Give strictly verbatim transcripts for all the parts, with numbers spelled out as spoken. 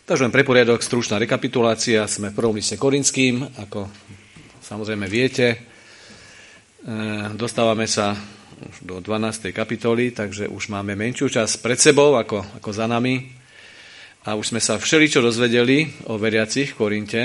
Takže len pre poriadok, stručná rekapitulácia. Sme v prvom liste Korinským, ako samozrejme viete. Dostávame sa už do dvanástej kapitoly, takže už máme menšiu časť pred sebou ako, ako za nami. A už sme sa všeličo dozvedeli o veriacich v Korinte.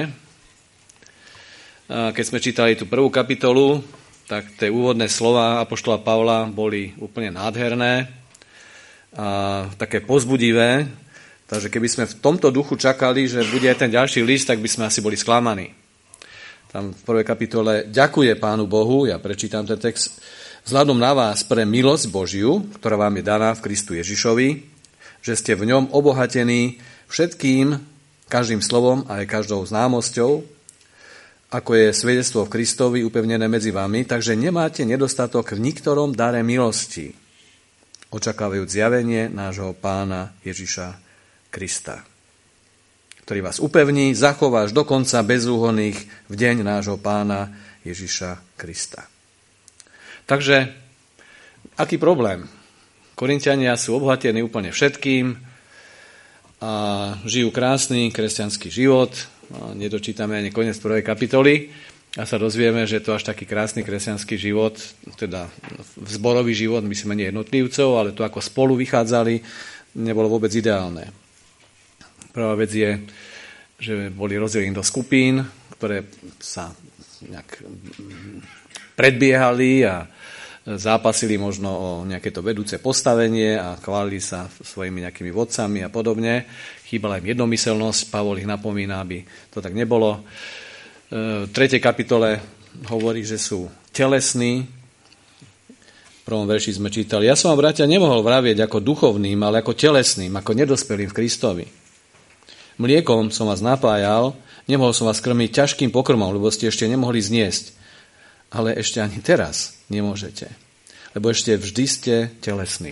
A keď sme čítali tú prvú kapitolu, tak tie úvodné slova apoštola Pavla boli úplne nádherné a také povzbudivé. Takže keby sme v tomto duchu čakali, že bude aj ten ďalší list, tak by sme asi boli sklamaní. Tam v prvej kapitole ďakuje Pánu Bohu, ja prečítam ten text, vzhľadom na vás pre milosť Božiu, ktorá vám je daná v Kristu Ježišovi, že ste v ňom obohatení všetkým, každým slovom a aj každou známosťou, ako je svedectvo v Kristovi upevnené medzi vami, takže nemáte nedostatok v niktorom dare milosti, očakávajúc zjavenie nášho Pána Ježiša Krista, ktorý vás upevní, zachová až do konca bezúhonných v deň nášho Pána Ježiša Krista. Takže, aký problém? Korinťania sú obohatení úplne všetkým a žijú krásny kresťanský život. Nedočítame ani koniec prvej kapitoly a sa dozvieme, že to až taký krásny kresťanský život, teda zborový život, myslíme nie jednotlivcov, ale to ako spolu vychádzali, nebolo vôbec ideálne. Prvá vec je, že boli rozdelení do skupín, ktoré sa nejak predbiehali a zápasili možno o nejaké to vedúce postavenie a chválili sa svojimi nejakými vodcami a podobne. Chýbala im jednomyselnosť, Pavol ich napomína, aby to tak nebolo. V tretej kapitole hovorí, že sú telesní. V prvom verši sme čítali, ja som vám, bratia, nemohol vravieť ako duchovným, ale ako telesným, ako nedospelým v Kristovi. Mliekom som vás napájal, nemohol som vás krmiť ťažkým pokrmom, lebo ste ešte nemohli zniesť. Ale ešte ani teraz nemôžete, lebo ešte vždy ste telesní.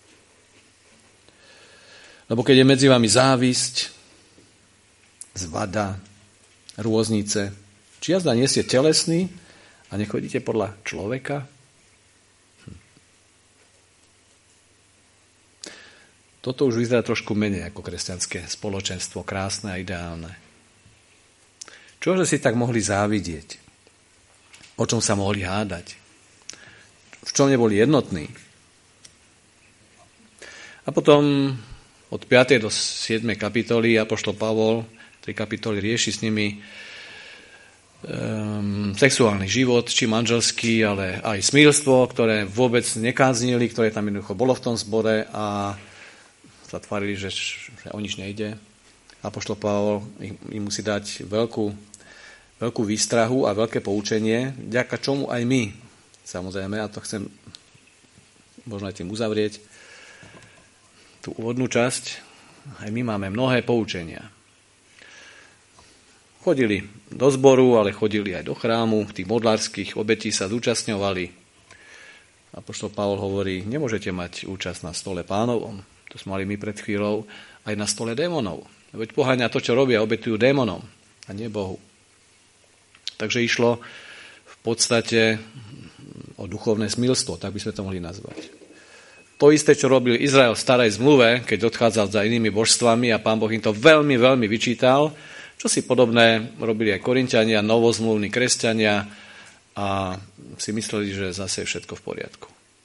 Lebo keď je medzi vami závisť, zvada, rôznice, či jazda nie ste telesní a nechodíte podľa človeka? Hm. Toto už vyzerá trošku menej ako kresťanské spoločenstvo, krásne a ideálne. Čože si tak mohli závidieť? O čom sa mohli hádať? V čom neboli jednotní? A potom od piatej do siedmej kapitoly apoštol Pavol tri kapitoly rieši s nimi um, sexuálny život, či manželský, ale aj smilstvo, ktoré vôbec nekáznili, ktoré tam jednoducho bolo v tom zbore a zatvárili, že, že o nič nejde. Apoštol Pavol im, im musí dať veľkú veľkú výstrahu a veľké poučenie, vďaka čomu aj my, samozrejme, a to chcem možno aj tým uzavrieť, tú úvodnú časť, aj my máme mnohé poučenia. Chodili do zboru, ale chodili aj do chrámu, tých modlárskych obetí sa zúčastňovali. Apoštol Pavol hovorí, nemôžete mať účasť na stole Pánovom, to sme mali my pred chvíľou, aj na stole démonov. Veď poháňa to, čo robia, obetujú démonom a nie Bohu. Takže išlo v podstate o duchovné smilstvo, tak by sme to mohli nazvať. To isté, čo robil Izrael v starej zmluve, keď odchádzal za inými božstvami a Pán Boh im to veľmi, veľmi vyčítal, čo si podobné robili aj Korinťania, novozmluvní kresťania a si mysleli, že zase je všetko v poriadku.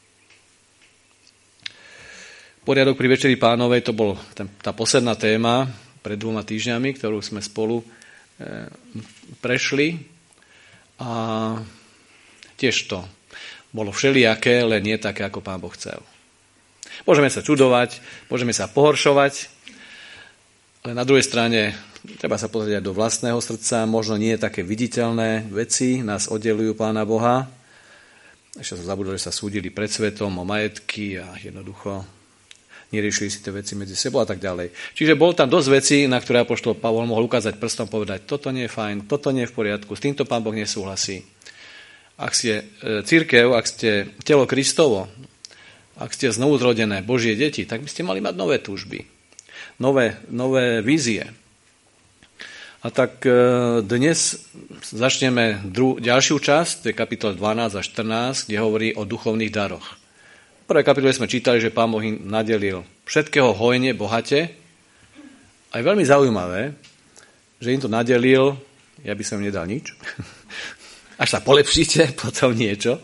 Poriadok pri Večeri Pánovej, to bol ten, tá posledná téma pred dvoma týždňami, ktorú sme spolu e, prešli. A tiež to bolo všelijaké, len nie také, ako Pán Boh chcel. Môžeme sa čudovať, môžeme sa pohoršovať, ale na druhej strane treba sa pozrieť aj do vlastného srdca, možno nie také viditeľné veci nás oddelujú Pána Boha. Ešte som zabudol, že sa súdili pred svetom o majetky a jednoducho neriešili si tie veci medzi sebou a tak ďalej. Čiže bol tam dosť vecí, na ktoré apoštol Pavol mohol ukázať prstom, povedať, toto nie je fajn, toto nie je v poriadku, s týmto Pán Boh nesúhlasí. Ak ste cirkev, ak ste telo Kristovo, ak ste znovuzrodené Božie deti, tak by ste mali mať nové túžby, nové, nové vízie. A tak dnes začneme dru- ďalšiu časť, to je kapitol dvanásť a štrnásť, kde hovorí o duchovných daroch. V prvej kapitole sme čítali, že Pán Boh im nadelil všetkého hojne, bohate A je veľmi zaujímavé, že im to nadelil, ja by som im nedal nič, až sa polepšíte, potom niečo.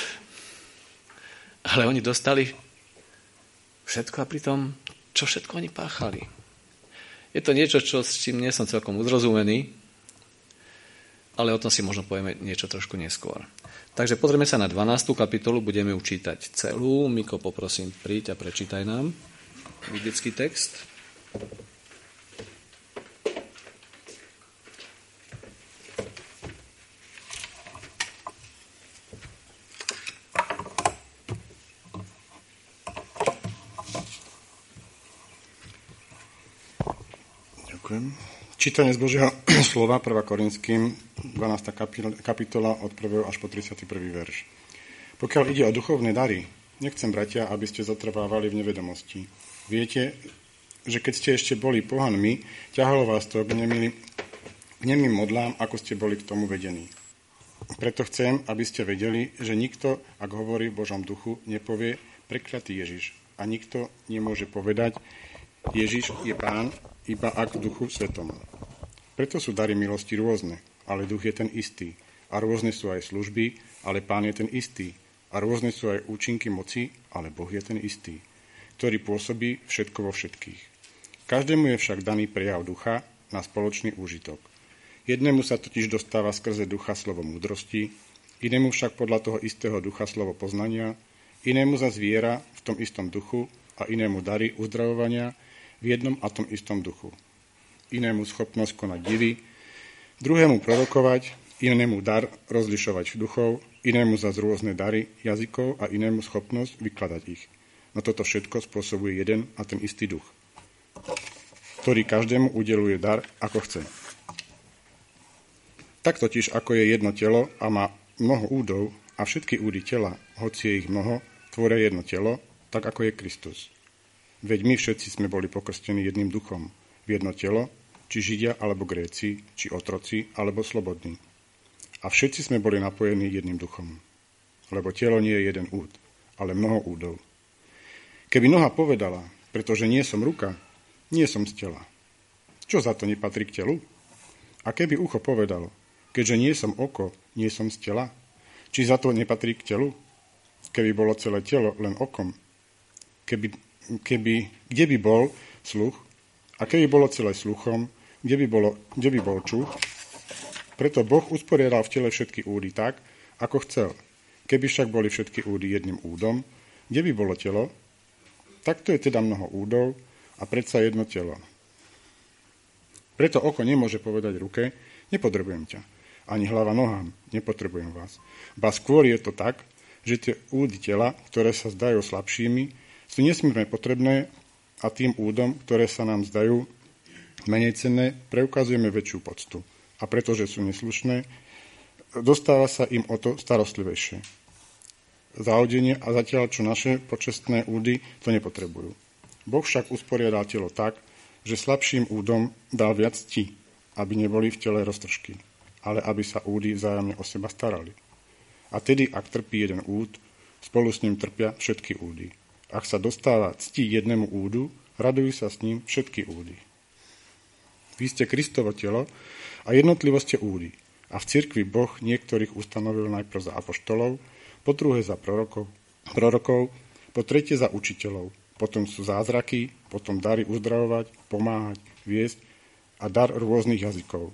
Ale oni dostali všetko a pritom, čo všetko oni páchali. Je to niečo, čo, s čím nie som celkom uzrozumený, ale o tom si možno povieme niečo trošku neskôr. Takže pozrieme sa na dvanástu kapitolu, budeme ju čítať celú. Miko, poprosím, príď a prečítaj nám biblický text. Čítanie z Božieho slova, prvá Korinským, dvanásta kapitola od prvého až po tridsiaty prvý verš. Pokiaľ ide o duchovné dary, nechcem, bratia, aby ste zotrvávali v nevedomosti. Viete, že keď ste ešte boli pohanmi, ťahalo vás to k nemým modlám, ako ste boli k tomu vedení. Preto chcem, aby ste vedeli, že nikto, ak hovorí v Božom duchu, nepovie prekliatý Ježiš. A nikto nemôže povedať, Ježiš je Pán, iba ak v duchu svetom. Preto sú dary milosti rôzne, ale duch je ten istý. A rôzne sú aj služby, ale Pán je ten istý. A rôzne sú aj účinky moci, ale Boh je ten istý, ktorý pôsobí všetko vo všetkých. Každému je však daný prejav ducha na spoločný úžitok. Jednému sa totiž dostáva skrze ducha slovo múdrosti, inému však podľa toho istého ducha slovo poznania, inému zas viera v tom istom duchu a inému dary uzdravovania v jednom a tom istom duchu. Inému schopnosť konať divy, druhému prorokovať, inému dar rozlišovať duchov, inému zas rôzne dary jazykov a inému schopnosť vykladať ich. No toto všetko spôsobuje jeden a ten istý duch, ktorý každému udeluje dar, ako chce. Tak totiž, ako je jedno telo a má mnoho údov a všetky údy tela, hoci je ich mnoho, tvoria jedno telo, tak ako je Kristus. Veď my všetci sme boli pokrstení jedným duchom v jedno telo, či Židia alebo Gréci, či otroci alebo slobodní. A všetci sme boli napojení jedným duchom. Lebo telo nie je jeden úd, ale mnoho údov. Keby noha povedala, pretože nie som ruka, nie som z tela. Čo za to nepatrí k telu? A keby ucho povedalo, keďže nie som oko, nie som z tela, či za to nepatrí k telu? Keby bolo celé telo len okom, keby Keby, kde by bol sluch a keby bolo celé sluchom, kde by, bolo, kde by bol čuch. Preto Boh usporiadal v tele všetky údy tak, ako chcel. Keby však boli všetky údy jedným údom, kde by bolo telo, takto je teda mnoho údov a predsa jedno telo. Preto oko nemôže povedať ruke, nepotrebujem ťa. Ani hlava nohám, nepotrebujem vás. Ba skôr je to tak, že tie údy tela, ktoré sa zdajú slabšími, sú nesmierne potrebné a tým údom, ktoré sa nám zdajú menej cenné, preukazujeme väčšiu poctu. A pretože sú neslušné, dostáva sa im o to starostlivejšie. Zahodenie a zatiaľ, čo naše počestné údy to nepotrebujú. Boh však usporiadal telo tak, že slabším údom dal viac cti, aby neboli v tele roztržky, ale aby sa údy vzájomne o seba starali. A tedy, ak trpí jeden úd, spolu s ním trpia všetky údy. Ak sa dostáva cti jednému údu, radujú sa s ním všetky údy. Vy ste Kristovo telo a jednotlivo ste údy. A v cirkvi Boh niektorých ustanovil najprv za apoštolov, po druhé za prorokov, prorokov, po tretie za učiteľov. Potom sú zázraky, potom dary uzdravovať, pomáhať, viesť a dar rôznych jazykov.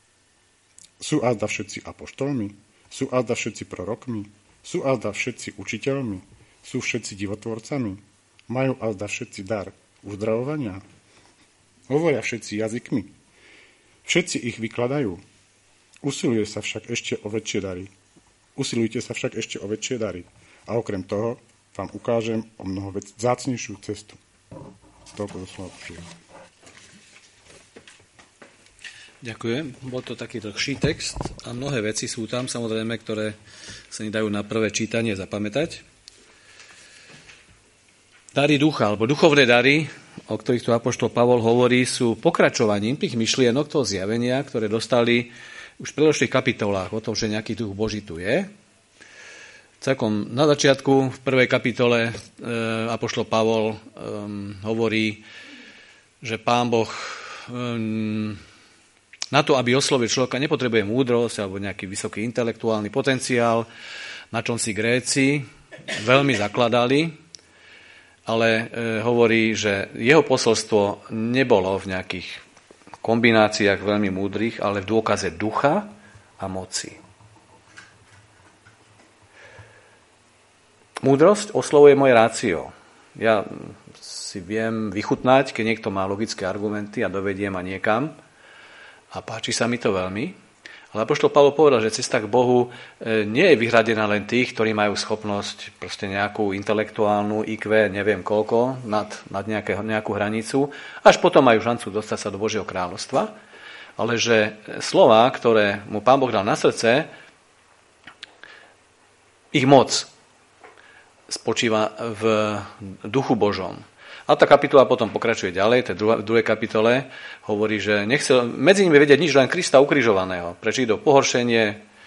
Sú azda všetci apoštolmi? Sú azda všetci prorokmi? Sú azda všetci učiteľmi? Sú všetci divotvorcami? Majú azda všetci dar uzdravovania? Hovoria všetci jazykmi? Všetci ich vykladajú? Usiluje sa však ešte o väčšie dary. Usilujte sa však ešte o väčšie dary. A okrem toho vám ukážem o mnoho vec, vzácnejšiu cestu. Toľko zo slova Božieho. Ďakujem. Bol to taký dlhší text a mnohé veci sú tam, samozrejme, ktoré sa nedajú na prvé čítanie zapamätať. Dary ducha, alebo duchovné dary, o ktorých tu apoštol Pavol hovorí, sú pokračovaním tých myšlienok, toho zjavenia, ktoré dostali už v predošlých kapitolách o tom, že nejaký duch Boží tu je. Celkom na začiatku, v prvej kapitole, e, apoštol Pavol e, hovorí, že Pán Boh na to, aby oslovil človeka, nepotrebuje múdrosť alebo nejaký vysoký intelektuálny potenciál, na čom si Gréci veľmi zakladali, ale hovorí, že jeho posolstvo nebolo v nejakých kombináciách veľmi múdrych, ale v dôkaze ducha a moci. Múdrosť oslovuje moje rácio. Ja si viem vychutnať, keď niekto má logické argumenty a dovedie ma niekam a páči sa mi to veľmi. Ale apoštol Pavol povedal, že cesta k Bohu nie je vyhradená len tých, ktorí majú schopnosť proste nejakú intelektuálnu í kvé, neviem koľko, nad, nad nejaké, nejakú hranicu, až potom majú šancu dostať sa do Božieho kráľovstva. Ale že slová, ktoré mu Pán Boh dal na srdce, ich moc spočíva v duchu Božom. A tá kapitola potom pokračuje ďalej, v druhej kapitole hovorí, že nechcel medzi nimi vedieť nič, len Krista ukrižovaného. Pre Židov pohoršenie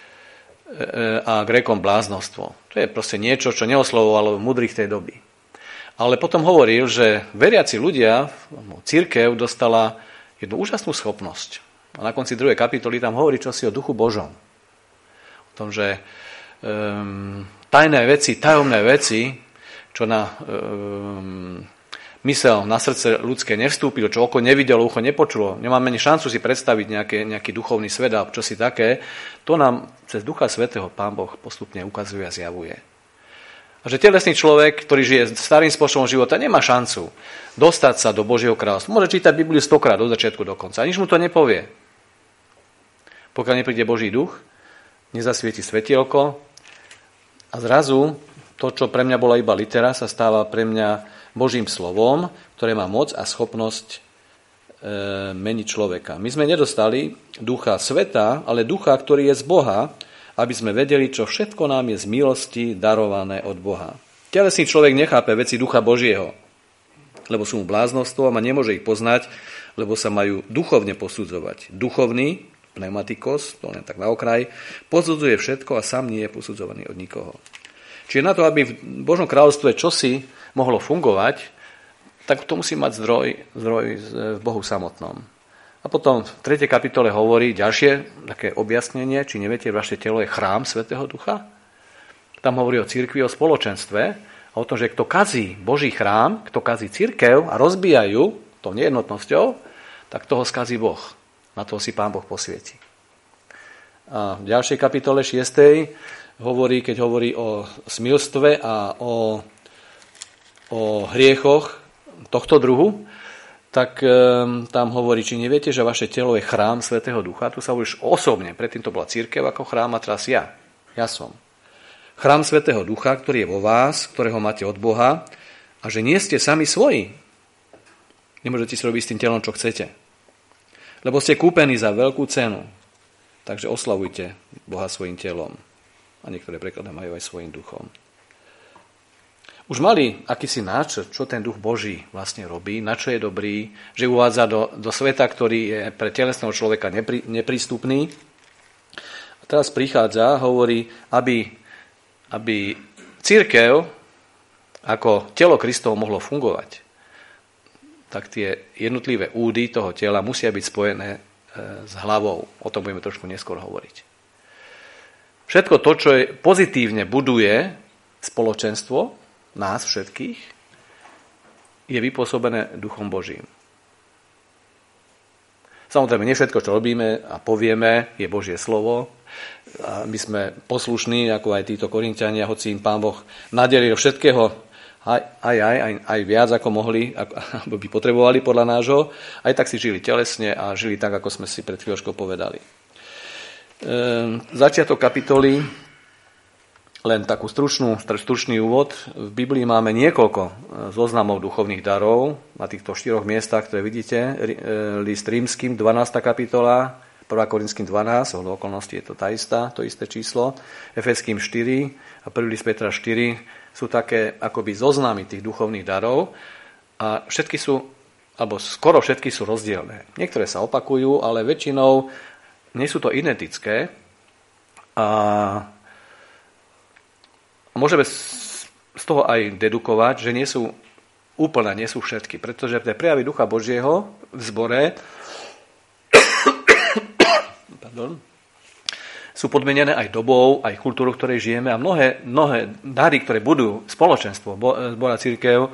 a Grékom bláznostvo. To je proste niečo, čo neoslovovalo múdrych tej doby. Ale potom hovoril, že veriaci ľudia, cirkev dostala jednu úžasnú schopnosť. A na konci druhej kapitoly tam hovorí čosi o duchu Božom. O tom, že um, tajné veci, tajomné veci, čo na um, mysel, na srdce ľudské nevstúpilo, čo oko nevidelo, ucho nepočulo, nemáme ani šancu si predstaviť nejaké, nejaký duchovný svet alebo čosi také, to nám cez Ducha Svätého Pán Boh postupne ukazuje a zjavuje. A že telesný človek, ktorý žije starým spôsobom života, nemá šancu dostať sa do Božieho kráľovstva. Môže čítať Bibliu stokrát od začiatku do konca. A nič mu to nepovie. Pokiaľ nepríde Boží duch, nezasvieti svetielko a zrazu to, čo pre mňa bola iba litera, sa stáva pre mňa Božím slovom, ktoré má moc a schopnosť e, meniť človeka. My sme nedostali ducha sveta, ale ducha, ktorý je z Boha, aby sme vedeli, čo všetko nám je z milosti darované od Boha. Telesný človek nechápe veci ducha Božieho, lebo sú mu bláznostvom a nemôže ich poznať, lebo sa majú duchovne posudzovať. Duchovný, pneumatikos, to len tak na okraj, posudzuje všetko a sám nie je posudzovaný od nikoho. Čiže na to, aby v Božom kráľovstve čosi mohlo fungovať, tak to musí mať zdroj, zdroj v Bohu samotnom. A potom v tretej kapitole hovorí ďalšie také objasnenie, či neviete, vaše telo je chrám Svätého Ducha. Tam hovorí o cirkvi, o spoločenstve a o tom, že kto kazí Boží chrám, kto kazí cirkev a rozbijajú tou nejednotnosťou, tak toho skazí Boh. Na toho si Pán Boh posvieti. A v ďalšej kapitole šiestej hovorí, keď hovorí o smilstve a o, o hriechoch tohto druhu, tak um, tam hovorí, či neviete, že vaše telo je chrám Svätého Ducha. Tu sa už osobne, predtým to bola cirkev ako chrám a teraz ja. Ja som. Chrám Svätého Ducha, ktorý je vo vás, ktorého máte od Boha a že nie ste sami svoji. Nemôžete si robiť s tým telom, čo chcete. Lebo ste kúpení za veľkú cenu. Takže oslavujte Boha svojim telom. A niektoré preklady majú aj svojím duchom. Už mali akýsi náčrt, čo ten duch Boží vlastne robí, na čo je dobrý, že uvádza do, do sveta, ktorý je pre telesného človeka neprí, neprístupný. A teraz prichádza, hovorí, aby, aby cirkev ako telo Kristovo mohlo fungovať, tak tie jednotlivé údy toho tela musia byť spojené e, s hlavou. O tom budeme trošku neskôr hovoriť. Všetko to, čo je pozitívne buduje spoločenstvo, nás všetkých, je vypôsobené Duchom Božím. Samozrejme, nie všetko, čo robíme a povieme, je Božie slovo. A my sme poslušní, ako aj títo Korinťania, hoci im Pán Boh nadelil všetkého aj, aj, aj, aj, aj viac, ako mohli, ako by potrebovali podľa nášho. Aj tak si žili telesne a žili tak, ako sme si pred chvíľočkou povedali. Začiatok kapitoly, len takú stručnú, stručný úvod. V Biblii máme niekoľko zoznamov duchovných darov na týchto štyroch miestach, ktoré vidíte. List Rímskym, dvanásta kapitola, prvá Korinským dvanásť, od okolností je to tá istá, to isté číslo. Efeským štyri a prvý list Petra štyri sú také akoby zoznamy tých duchovných darov a všetky sú, alebo skoro všetky sú rozdielne. Niektoré sa opakujú, ale väčšinou nie sú to identické a môžeme z toho aj dedukovať, že nie sú úplne, nie sú všetky, pretože tie prejavy Ducha Božieho v zbore pardon, sú podmienené aj dobou, aj kultúrou, v ktorej žijeme a mnohé, mnohé dary, ktoré budú spoločenstvo, zbor a cirkev,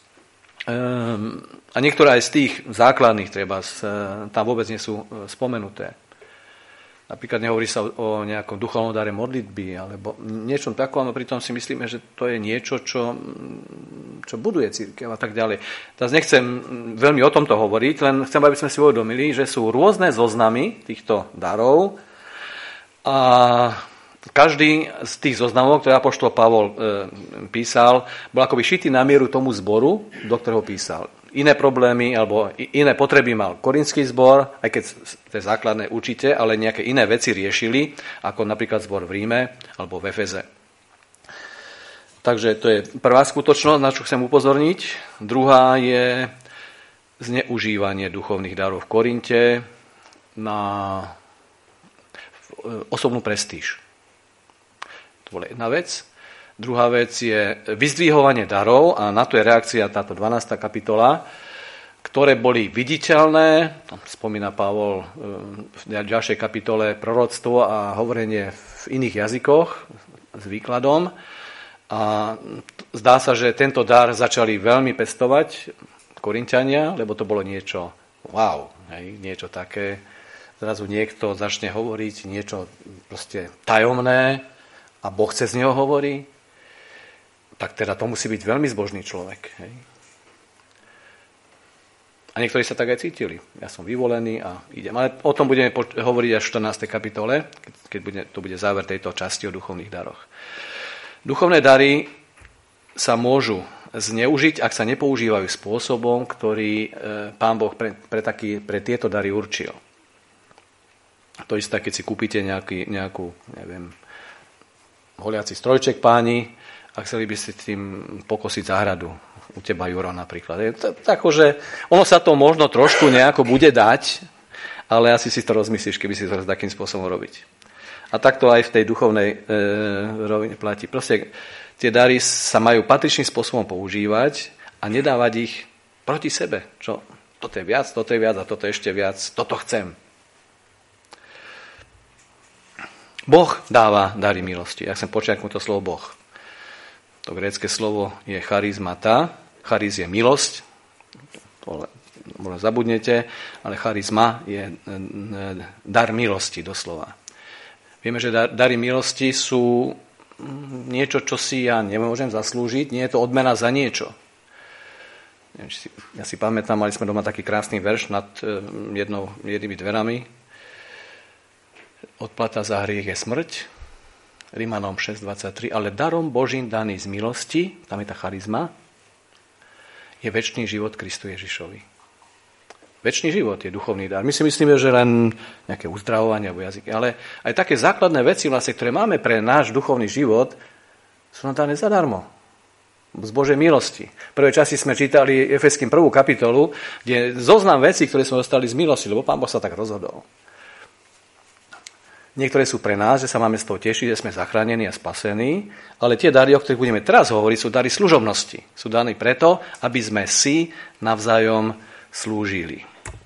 a niektoré aj z tých základných treba, tam vôbec nie sú spomenuté. Napríklad nehovorí sa o nejakom duchovnom dare modlitby alebo niečom takom, a pritom si myslíme, že to je niečo, čo, čo buduje cirkev a tak ďalej. Teraz nechcem veľmi o tomto hovoriť, len chcem, aby sme si uvedomili, že sú rôzne zoznamy týchto darov a každý z tých zoznamov, ktoré apoštol Pavol e, písal, bol akoby šitý na mieru tomu zboru, do ktorého písal. Iné problémy alebo iné potreby mal korinský zbor, aj keď to je základné určite, ale nejaké iné veci riešili, ako napríklad zbor v Ríme alebo v Efeze. Takže to je prvá skutočnosť, na čo chcem upozorniť. Druhá je zneužívanie duchovných darov v Korinte na osobnú prestíž. To bola jedna vec. Druhá vec je vyzdvihovanie darov a na to je reakcia táto dvanásta kapitola, ktoré boli viditeľné, spomína Pavol v ďalšej kapitole proroctvo a hovorenie v iných jazykoch s výkladom. A zdá sa, že tento dar začali veľmi pestovať Korinťania, lebo to bolo niečo wow, hej, niečo také. Zrazu niekto začne hovoriť niečo proste tajomné a Boh cez neho hovorí, tak teda to musí byť veľmi zbožný človek. Hej. A niektorí sa tak aj cítili. Ja som vyvolený a idem. Ale o tom budeme hovoriť až v štrnástej kapitole, keď bude, to bude záver tejto časti o duchovných daroch. Duchovné dary sa môžu zneužiť, ak sa nepoužívajú spôsobom, ktorý Pán Boh pre, pre, taký, pre tieto dary určil. To isté, keď si kúpite nejaký, nejakú, neviem, holiaci strojček páni a chceli by si tým pokosiť záhradu. U teba, Juro, napríklad. Je to, tako, že ono sa to možno trošku nejako bude dať, ale asi si to rozmyslíš, keby si to takým spôsobom robiť. A takto aj v tej duchovnej e, rovine platí. Proste tie dary sa majú patričným spôsobom používať a nedávať ich proti sebe. Čo? Toto je viac, toto je viac a toto je ešte viac. Toto chcem. Boh dáva dary milosti. Ja chcem počiarknúť to slovo Boh. To grécke slovo je charizmata. Chariz je milosť. To možno zabudnete, ale charizma je dar milosti doslova. Vieme, že dary milosti sú niečo, čo si ja nemôžem zaslúžiť. Nie je to odmena za niečo. Ja si pamätám, mali sme doma taký krásny verš nad jednou, jednými dverami. Odplata za hriech je smrť, Rimanom šesť dvadsaťtri, ale darom Božím daný z milosti, tam je tá charizma, je večný život Kristu Ježišovi. Večný život je duchovný dar. My si myslíme, že len nejaké uzdravovanie alebo jazyky, ale aj také základné veci, vlastne, ktoré máme pre náš duchovný život, sú nám dané zadarmo. Z Božej milosti. V prvej časti sme čítali Efeským prvú kapitolu, kde je zoznam vecí, ktoré sme dostali z milosti, lebo Pán Boh sa tak rozhodol. Niektoré sú pre nás, že sa máme z toho tešiť, že sme zachránení a spasení, ale tie dary, o ktorých budeme teraz hovoriť, sú dary služobnosti. Sú dané preto, aby sme si navzájom slúžili.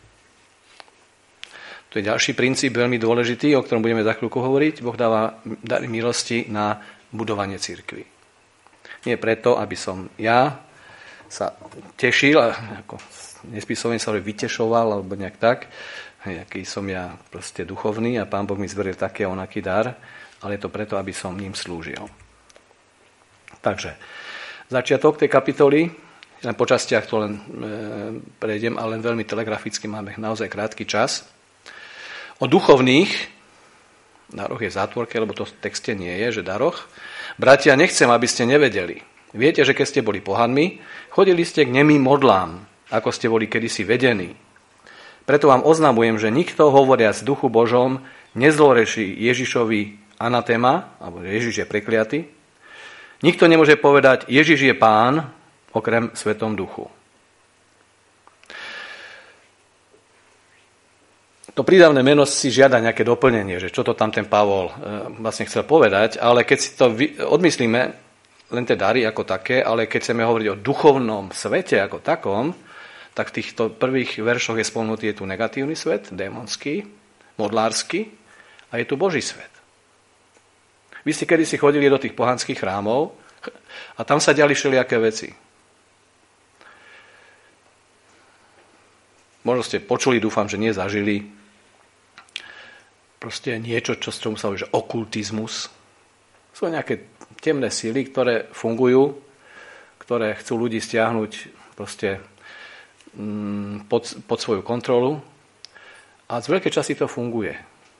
To je ďalší princíp, veľmi dôležitý, o ktorom budeme za chvíľku hovoriť. Boh dáva dary milosti na budovanie cirkvi. Nie preto, aby som ja sa tešil, ako nespísovne sa vytešoval, alebo nejak tak, aký som ja proste duchovný a Pán Boh mi zveril taký a onaký dar, ale je to preto, aby som ním slúžil. Takže, začiatok tej kapitoly, len po častiach to len e, prejdem, ale len veľmi telegraficky, máme naozaj krátky čas. O duchovných daroch je v zátvorke, lebo to v texte nie je, že daroch. Bratia, nechcem, aby ste nevedeli. Viete, že keď ste boli pohanmi, chodili ste k nemým modlám, ako ste boli kedysi vedení. Preto vám oznamujem, že nikto, hovoriac v duchu Božom, nezloreší Ježišovi anatéma, alebo Ježiš je prekliaty. Nikto nemôže povedať, Ježiš je Pán, okrem Svetom duchu. To prídavné meno si žiada nejaké doplnenie, že čo to tam ten Pavol e, vlastne chcel povedať, ale keď si to vy, odmyslíme, len tie dary ako také, ale keď chceme hovoriť o duchovnom svete ako takom, tak v týchto prvých veršoch je spomenutý je tu negatívny svet, démonský, modlársky, A je tu Boží svet. Vy ste kedysi chodili do tých pohanských chrámov a tam sa diali všelijaké veci. Možno ste počuli, dúfam, že nie zažili proste niečo, čo s čomu sa hovorí, že okultizmus. Sú nejaké temné síly, ktoré fungujú, ktoré chcú ľudí stiahnuť proste pod, pod svoju kontrolu. A z veľkej časti to funguje.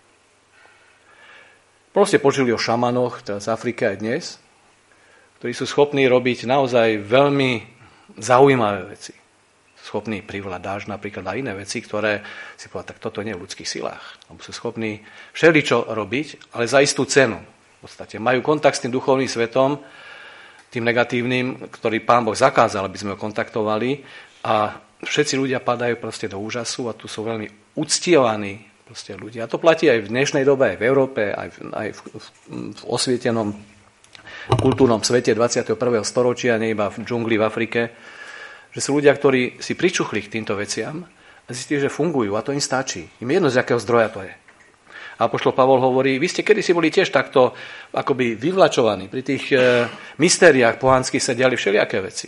Proste počuli o šamanoch, teraz v Afrike aj dnes, ktorí sú schopní robiť naozaj veľmi zaujímavé veci. Schopní privolať dážď napríklad a iné veci, ktoré si povedať, tak toto nie je v ľudských silách. Lebo sú schopní všeličo robiť, ale za istú cenu. V podstate majú kontakt s tým duchovným svetom, tým negatívnym, ktorý Pán Boh zakázal, aby sme ho kontaktovali, a všetci ľudia padajú proste do úžasu a tu sú veľmi uctievaní proste ľudia. A to platí aj v dnešnej dobe, aj v Európe, aj v, aj v, v, v osvietenom kultúrnom svete dvadsiateho prvého storočia, nie iba v džungli v Afrike, že sú ľudia, ktorí si pričuchli k týmto veciam a zistili, že fungujú a to im stačí. Im jedno, z akého zdroja to je. A apoštol Pavol hovorí, vy ste kedysi boli tiež takto akoby vyvlačovaní. Pri tých e, mystériách pohanských sa diali všelijaké veci.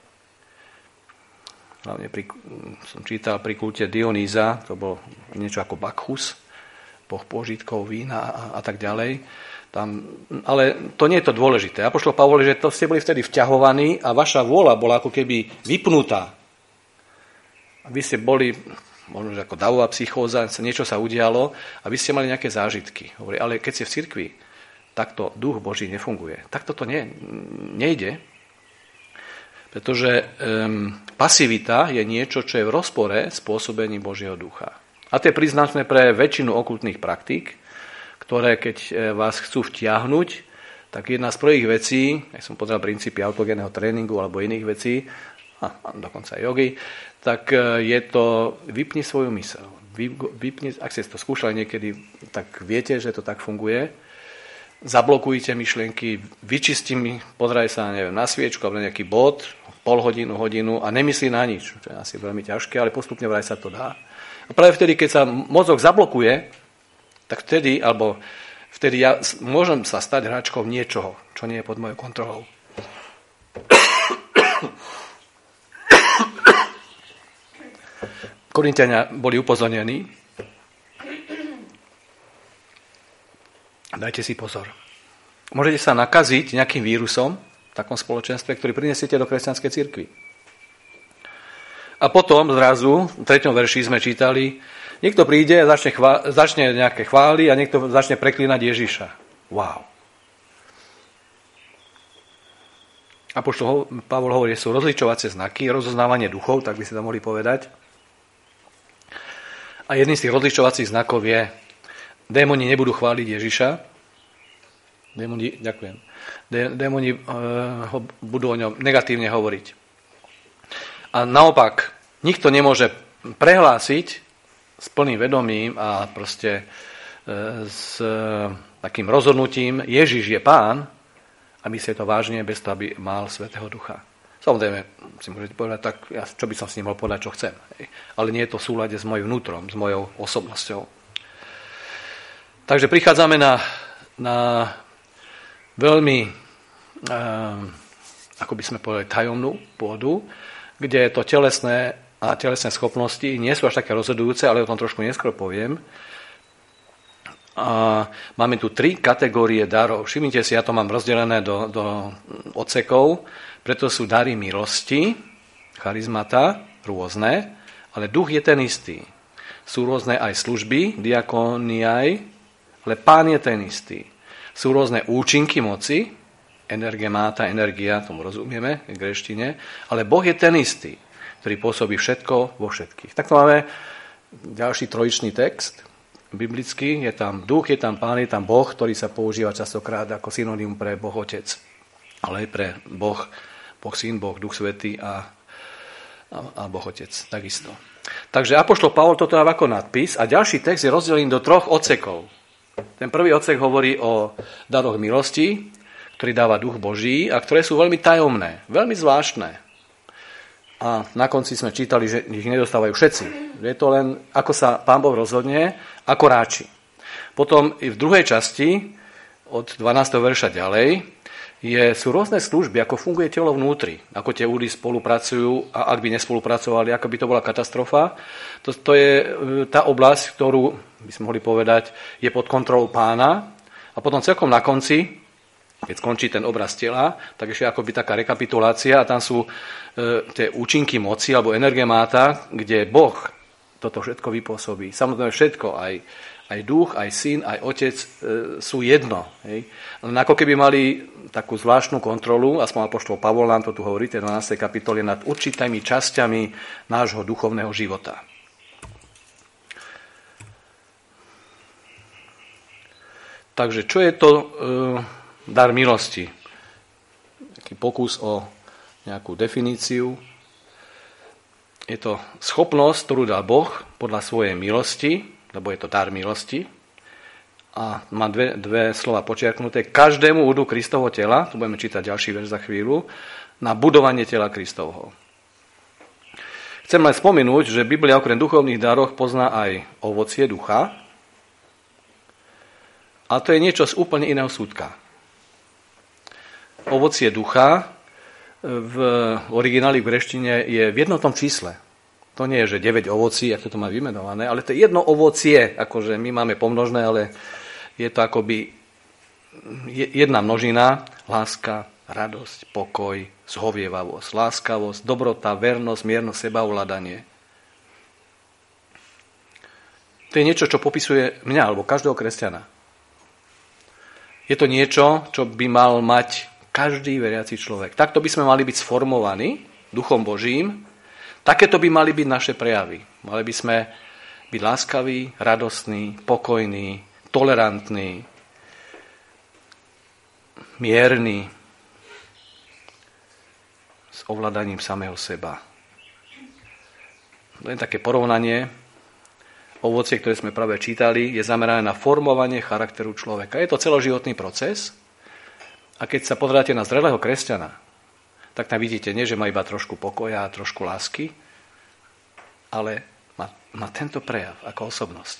Hlavne pri, som čítal pri kulte Dionýza, to bol niečo ako Bakchus, boh požitkov, vína a, a tak ďalej. Tam, ale to nie je to dôležité. Apoštol Pavol, že to ste boli vtedy vťahovaní a vaša vôľa bola ako keby vypnutá. A vy ste boli, možno ako davová psychóza, niečo sa udialo a vy ste mali nejaké zážitky. Hovorí, ale keď ste v cirkvi, takto duch Boží nefunguje. Takto to nie, nejde. Pretože um, pasivita je niečo, čo je v rozpore s pôsobením Božieho ducha. A to je príznačné pre väčšinu okultných praktík, ktoré keď vás chcú vtiahnuť, tak jedna z prvých vecí, ak som pozeral princípy autogénneho tréningu alebo iných vecí, a dokonca aj jogy, tak je to vypni svoju myseľ. Vypni, ak ste to skúšali niekedy, tak viete, že to tak funguje. Zablokujte myšlienky, vyčistím, pozeraj sa neviem, na sviečku alebo na nejaký bod, pol hodinu, hodinu a nemyslí na nič, čo je asi veľmi ťažké, ale postupne vraj sa to dá. A práve vtedy, keď sa mozog zablokuje, tak vtedy, alebo vtedy ja môžem sa stať hráčkou niečoho, čo nie je pod mojou kontrolou. Korinťania boli upozornení. Dajte si pozor. Môžete sa nakaziť nejakým vírusom v takom spoločenstve, ktorý prinesiete do kresťanskej cirkvi. A potom zrazu, v treťom verši sme čítali, niekto príde a začne, chvá- začne nejaké chvály a niekto začne preklínať Ježiša. Wow. Apoštol Pavol hovorí, že sú rozličovacie znaky, rozoznávanie duchov, tak by si to mohli povedať. A jedným z tých rozličovacích znakov je, démoni nebudú chváliť Ježiša, démoni, ďakujem, Dé, démoni uh, ho, budú o ňom negatívne hovoriť. A naopak, nikto nemôže prehlásiť s plným vedomím a proste e, s e, takým rozhodnutím, Ježiš je Pán, a myslíte to vážne, bez toho, aby mal Svätého Ducha. Samozrejme, si môžete povedať, tak ja, čo by som s ním mohol povedať, čo chcem. Hej. Ale nie je to v súlade s mojím vnútrom, s mojou osobnosťou. Takže prichádzame na, na veľmi, e, ako by sme povedali, tajomnú pôdu, kde to telesné a telesné schopnosti nie sú až také rozhodujúce, ale o tom trošku neskôr poviem. A máme tu tri kategórie darov. Všimnite si, ja to mám rozdelené do, do odsekov, preto sú dary milosti, charizmata, rôzne, ale duch je ten istý. Sú rôzne aj služby, diakoniaj, ale Pán je ten istý. Sú rôzne účinky moci, energemáta, energia, tomu rozumieme v gréštine, ale Boh je ten istý, ktorý pôsobí všetko vo všetkých. Tak to máme ďalší trojičný text biblický, je tam duch, je tam Pán, je tam Boh, ktorý sa používa častokrát ako synonym pre Boh Otec, ale aj pre Boh, Boh Syn, Boh Duch Svätý a, a, a Boh Otec, takisto. Takže apoštol Pavol toto dáva ako nadpis a ďalší text je rozdelený do troch odsekov. Ten prvý odsek hovorí o daroch milosti, ktorý dáva duch Boží a ktoré sú veľmi tajomné, veľmi zvláštne. A na konci sme čítali, že ich nedostávajú všetci. Je to len, ako sa Pán Boh rozhodne, ako ráči. Potom i v druhej časti, od dvanásteho verša ďalej, je, sú rôzne služby, ako funguje telo vnútri, ako tie údy spolupracujú a ak by nespolupracovali, ako by to bola katastrofa. To, to je tá oblasť, ktorú by sme mohli povedať, je pod kontrolou Pána. A potom celkom na konci, keď skončí ten obraz tela, tak ešte akoby taká rekapitulácia a tam sú e, tie účinky moci alebo energemáta, kde Boh toto všetko vypôsobí. Samozrejme všetko, aj, aj duch, aj syn, aj otec e, sú jedno. Hej. Len ako keby mali takú zvláštnu kontrolu, aspoň apoštol Pavol nám to tu hovorí, v dvanástej kapitole, nad určitými časťami nášho duchovného života. Takže čo je to e, dar milosti? Taký pokus o nejakú definíciu. Je to schopnosť, ktorú dal Boh podľa svojej milosti, lebo je to dar milosti. A má dve, dve slova počiarknuté. Každému údu Kristovho tela, tu budeme čítať ďalší verš za chvíľu, na budovanie tela Kristovho. Chcem len spomenúť, že Biblia okrem duchovných daroch pozná aj ovocie ducha. A to je niečo z úplne iného súdka. Ovocie ducha v origináli v greštine je v jednotnom čísle. To nie je, že deväť ovocí, ako to má vymenované, ale to je jedno ovocie, akože my máme pomnožné, ale je to akoby jedna množina, láska, radosť, pokoj, zhovievavosť, láskavosť, dobrota, vernosť, miernosť, sebaovládanie. To je niečo, čo popisuje mňa alebo každého kresťana. Je to niečo, čo by mal mať každý veriaci človek. Takto by sme mali byť sformovaní Duchom Božím. Takéto by mali byť naše prejavy. Mali by sme byť láskaví, radostní, pokojní, tolerantní, mierni, s ovládaním samého seba. Len také porovnanie. Ovocie, ktoré sme práve čítali, je zamerané na formovanie charakteru človeka. Je to celoživotný proces a keď sa pozeráte na zrelého kresťana, tak tam vidíte, nie, že má iba trošku pokoja a trošku lásky, ale má, má tento prejav ako osobnosť.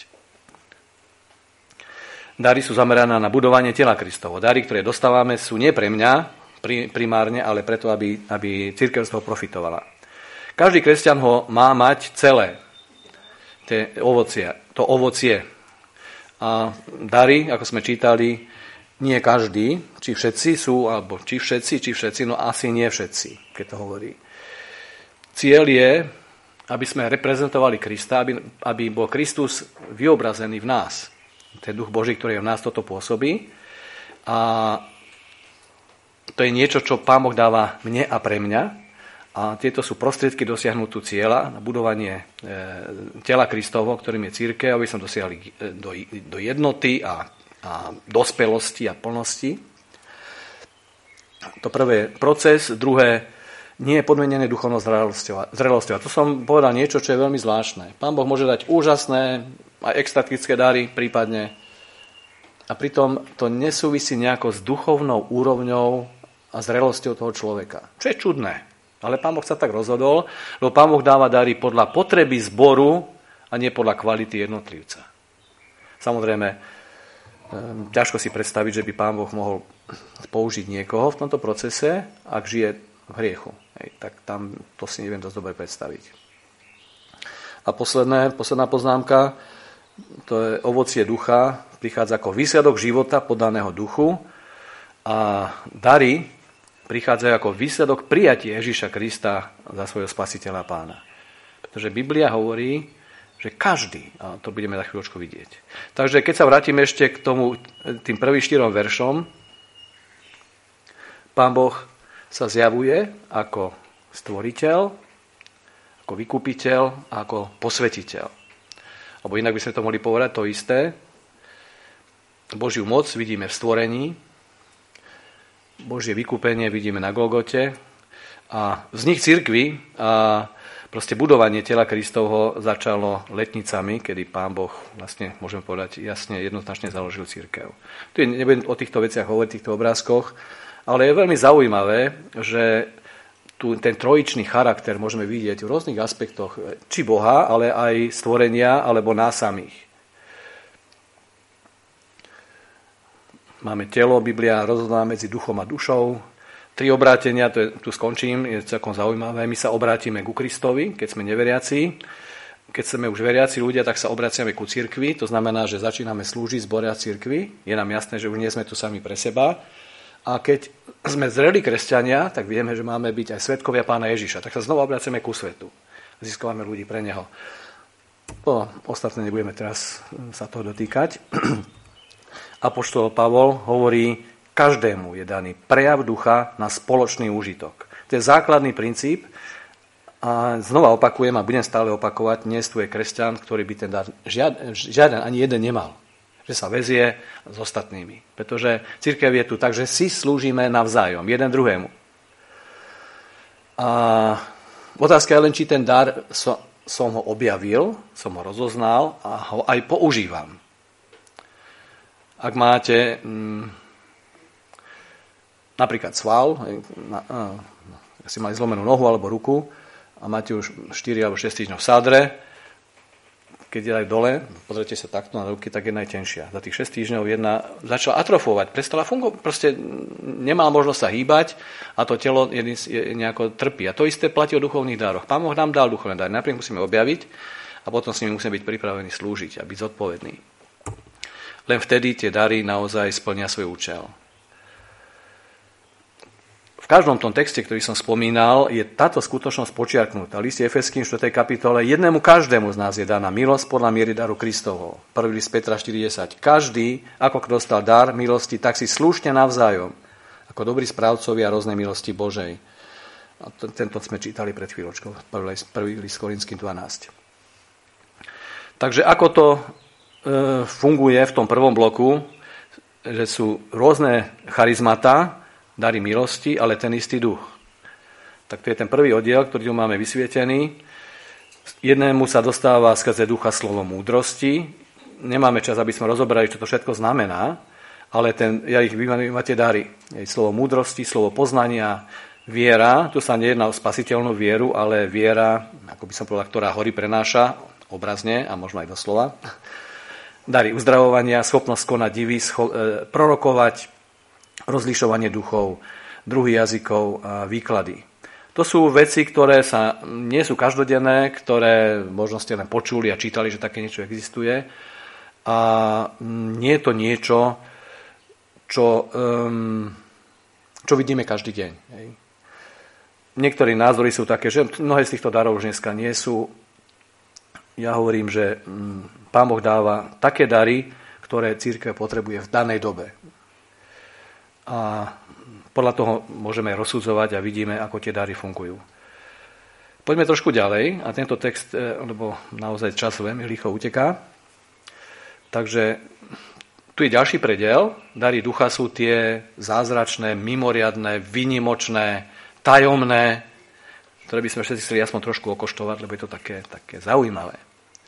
Dary sú zamerané na budovanie tela Kristovo. Dary, ktoré dostávame, sú nie pre mňa primárne, ale preto, aby, aby cirkev z toho profitovala. Každý kresťan ho má mať celé. Tie ovocie, to ovocie. A dary, ako sme čítali, nie každý, či všetci sú, alebo či všetci, či všetci, no asi nie všetci, keď to hovorí. Cieľ je, aby sme reprezentovali Krista, aby, aby bol Kristus vyobrazený v nás. Ten duch Boží, ktorý v nás toto pôsobí. A to je niečo, čo Pán Boh dáva mne a pre mňa. A tieto sú prostriedky dosiahnuť cieľa na budovanie e, tela Kristovho, ktorým je cirkev, aby sme dosiahli do, do jednoty a, a dospelosti a plnosti. To prvé je proces, druhé nie je podmienené duchovnou zrelosťou. A to som povedal niečo, čo je veľmi zvláštne. Pán Boh môže dať úžasné aj extatické dary prípadne a pritom to nesúvisí nejako s duchovnou úrovňou a zrelosťou toho človeka. Čo je čudné. Ale Pán Boh sa tak rozhodol, lebo Pán Boh dáva dary podľa potreby zboru a nie podľa kvality jednotlivca. Samozrejme, ťažko si predstaviť, že by Pán Boh mohol použiť niekoho v tomto procese, ak žije v hriechu. Hej, tak tam to si neviem dosť dobre predstaviť. A posledné, posledná poznámka, to je ovocie ducha, prichádza ako výsledok života podaného duchu a dary prichádzajú ako výsledok prijatia Ježiša Krista za svojho spasiteľa a pána. Pretože Biblia hovorí, že každý, a to budeme za chvíľočku vidieť. Takže keď sa vrátime ešte k tomu, tým prvým štyrom veršom, Pán Boh sa zjavuje ako stvoriteľ, ako vykupiteľ a ako posvetiteľ. Alebo inak by sme to mohli povedať to isté. Božiu moc vidíme v stvorení, Božie vykúpenie vidíme na Golgote a vznik cirkvi a proste budovanie tela Kristovho začalo letnicami, kedy Pán Boh, vlastne môžeme povedať, jasne, jednoznačne založil cirkev. Tu nebudem o týchto veciach hovoriť, o týchto obrázkoch, ale je veľmi zaujímavé, že tu ten trojičný charakter môžeme vidieť v rôznych aspektoch, či Boha, ale aj stvorenia, alebo nás samých. máme telo, Biblia rozhodná medzi duchom a dušou. Tri obrátenia, to je, tu skončím, je celkom zaujímavé. My sa obrátime ku Kristovi, keď sme neveriaci. Keď sme už veriaci ľudia, tak sa obraciame ku cirkvi. To znamená, že začíname slúžiť zbore a cirkvi. Je nám jasné, že už nie sme tu sami pre seba. A keď sme zreli kresťania, tak vieme, že máme byť aj svedkovia Pána Ježiša. Tak sa znova obraciame ku svetu. Získavame ľudí pre neho. O, ostatné nebudeme teraz sa toho dotýkať. Apoštol Pavol hovorí, každému je daný prejav ducha na spoločný úžitok. To je základný princíp a znova opakujem a budem stále opakovať, dnes tu je kresťan, ktorý by ten dar žiaden, žiaden ani jeden nemal. Že sa väzie s ostatnými. Pretože cirkev je tu tak, že si slúžime navzájom, jeden druhému. A otázka je len, či ten dar som, som ho objavil, som ho rozoznal a ho aj používam. Ak máte mm, napríklad sval, na, na, si mali zlomenú nohu alebo ruku a máte už štyri alebo šesť týždňov v sádre, keď je aj dole, pozrite sa takto na ruky, tak jedna je tenšia. Za tých šesť týždňov jedna začala atrofovať, prestala fungovať, proste nemala možnosť sa hýbať a to telo nejako trpí. A to isté platí o duchovných dároch. Pán Boh nám dal duchovné dáry, najprv musíme objaviť a potom s nimi musíme byť pripravení slúžiť a byť zodpovední. Len vtedy tie dary naozaj splnia svoj účel. V každom tom texte, ktorý som spomínal, je táto skutočnosť počiarknutá. Liste Efeským štvrtej kapitole, jednému každému z nás je daná milosť podľa miery daru Kristovho. Prvý list Petra štyri desať. Každý, ako kto dostal dar milosti, tak si slúžte navzájom, ako dobrí správcovia rôznej milosti Božej. A tento sme čítali pred chvíľočkou, prvý list Korinským dvanásť. Takže ako to funguje v tom prvom bloku, že sú rôzne charizmata, dary milosti, ale ten istý duch. Tak to je ten prvý oddiel, ktorý tu máme vysvietený. Jednému sa dostáva skrze ducha slovo múdrosti. Nemáme čas, aby sme rozobrali, čo to všetko znamená, ale ten, ja ich vymenujem tie dary. Je slovo múdrosti, slovo poznania, viera. Tu sa nejedná o spasiteľnú vieru, ale viera, ako by som povedal, ktorá hory prenáša, obrazne a možno aj doslova. Dary uzdravovania, schopnosť konať divy, scho- e, prorokovať, rozlišovanie duchov, druhy jazykov a výklady. To sú veci, ktoré sa nie sú každodenné, ktoré možno ste len počuli a čítali, že také niečo existuje. A nie je to niečo, čo, um, čo vidíme každý deň. Hej. Niektorí názory sú také, že mnohé z týchto darov už dneska nie sú. Ja hovorím, že Pán Boh dáva také dary, ktoré cirkev potrebuje v danej dobe. A podľa toho môžeme rozsudzovať a vidíme, ako tie dary fungujú. Poďme trošku ďalej a tento text, lebo naozaj čas veľmi rýchlo uteká. Takže tu je ďalší prediel. Dary ducha sú tie zázračné, mimoriadne, výnimočné, tajomné, ktoré by sme všetci chceli aspoň trošku okoštovať, lebo je to také, také zaujímavé.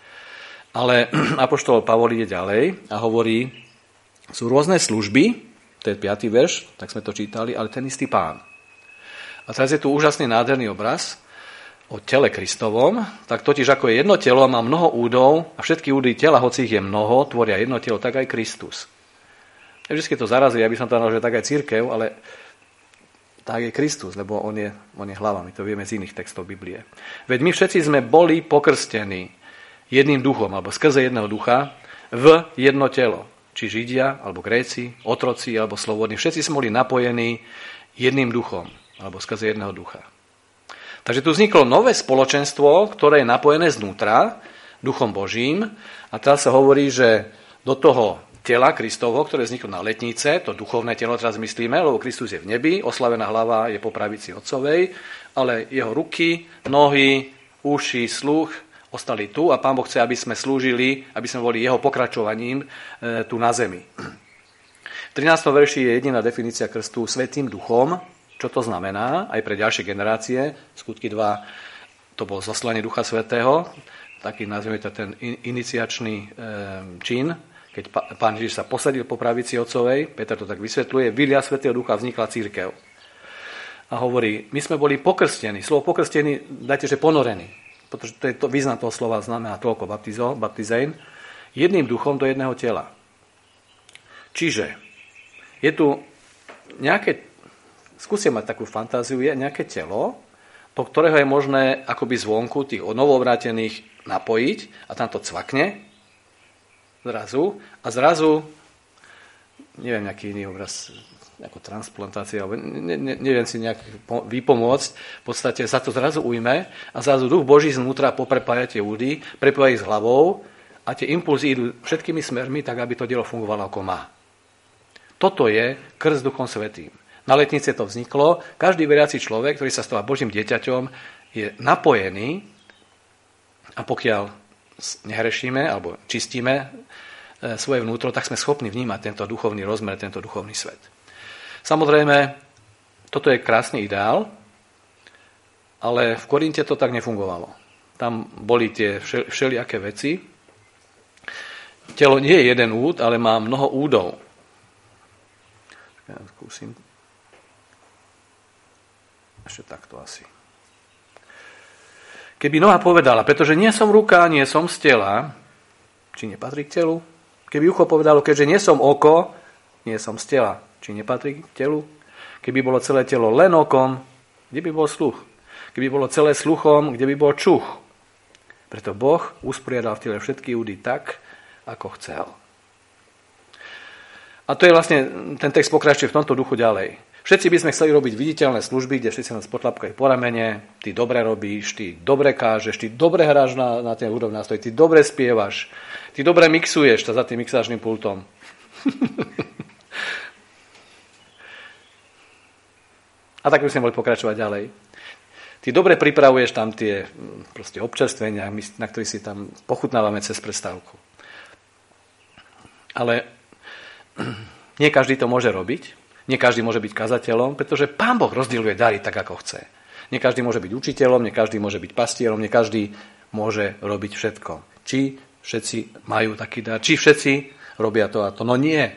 Ale apoštol Pavol ide ďalej a hovorí, sú rôzne služby, to je piaty verš, tak sme to čítali, ale ten istý Pán. A teraz je tu úžasný nádherný obraz o tele Kristovom, tak totiž ako je jedno telo, má mnoho údov a všetky údy tela, hoci ich je mnoho, tvoria jedno telo, tak aj Kristus. Ja vždy to zarazí, ja by som to dal, že tak aj cirkev, ale tak je Kristus, lebo on je, on je hlava, my to vieme z iných textov Biblie. Veď my všetci sme boli pokrstení jedným duchom, alebo skrze jedného ducha, v jedno telo. Či Židia, alebo Gréci, otroci, alebo slobodní. Všetci sme boli napojení jedným duchom, alebo skrze jedného ducha. Takže tu vzniklo nové spoločenstvo, ktoré je napojené znútra, duchom Božím. A teraz sa hovorí, že do toho tela Kristovho, ktoré vzniklo na letnice, to duchovné telo teraz myslíme, lebo Kristus je v nebi, oslavená hlava je po pravici Otcovej, ale jeho ruky, nohy, uši, sluch ostali tu a Pán Boh chce, aby sme slúžili, aby sme boli jeho pokračovaním e, tu na zemi. V trinástom verši je jediná definícia krstu Svätým duchom. Čo to znamená? Aj pre ďalšie generácie. Skutky dva, to bolo zoslanie Ducha Svätého, taký nazveme to ten iniciačný e, čin, keď Pán Ježiš sa posadil po pravici Otcovej, Peter to tak vysvetľuje, vylia Svätého Ducha vznikla cirkev. A hovorí, my sme boli pokrstení. Slovo pokrstení, dajte, že ponorení. Pretože to je to, význam toho slova znamená toľko baptizo, baptizein, jedným duchom do jedného tela. Čiže je tu nejaké, skúste mať takú fantáziu, je nejaké telo, do ktorého je možné akoby zvonku tých novovrátených napojiť a tam to cvakne zrazu a zrazu, neviem, nejaký iný obraz, ako transplantácia, ne, ne, neviem si nejak vypomôcť, v podstate sa to zrazu ujme a zrazu duch Boží znútra poprepája tie údy, prepája ich s hlavou a tie impulzy idú všetkými smermi, tak aby to dielo fungovalo ako má. Toto je krst Duchom Svätým. Na letnice to vzniklo. Každý veriaci človek, ktorý sa stáva Božím dieťaťom, je napojený a pokiaľ nehrešíme alebo čistíme svoje vnútro, tak sme schopní vnímať tento duchovný rozmer, tento duchovný svet. Samozrejme, toto je krásny ideál, ale v Korinte to tak nefungovalo. Tam boli tie všelijaké veci. Telo nie je jeden úd, ale má mnoho údov. Ja skúsim. Ešte takto asi. Keby noha povedala, pretože nie som ruka, nie som z tela, či nepatrí k telu? Keby ucho povedalo, keďže nie som oko, nie som z tela, či nepatrí k telu? Keby bolo celé telo len okom, kde by bol sluch? Keby bolo celé sluchom, kde by bol čuch? Preto Boh usporiadal v tele všetky údy tak, ako chcel. A to je vlastne, ten text pokračuje v tomto duchu ďalej. Všetci by sme chceli robiť viditeľné služby, kde všetci nás potlapkajú po ramene, ty dobre robíš, ty dobre kážeš, ty dobre hráš na, na ten hudobný nástroj, ty dobre spievaš, ty dobre mixuješ za tým mixážnym pultom. A tak by sme mohli pokračovať ďalej. Ty dobre pripravuješ tam tie proste občerstvenia, na ktorých si tam pochutnávame cez prestávku. Ale nie každý to môže robiť. Nie každý môže byť kazateľom, pretože Pán Boh rozdeľuje dary tak, ako chce. Nie každý môže byť učiteľom, nie každý môže byť pastierom, nie každý môže robiť všetko. Či všetci majú taký dar, či všetci robia to a to. No nie.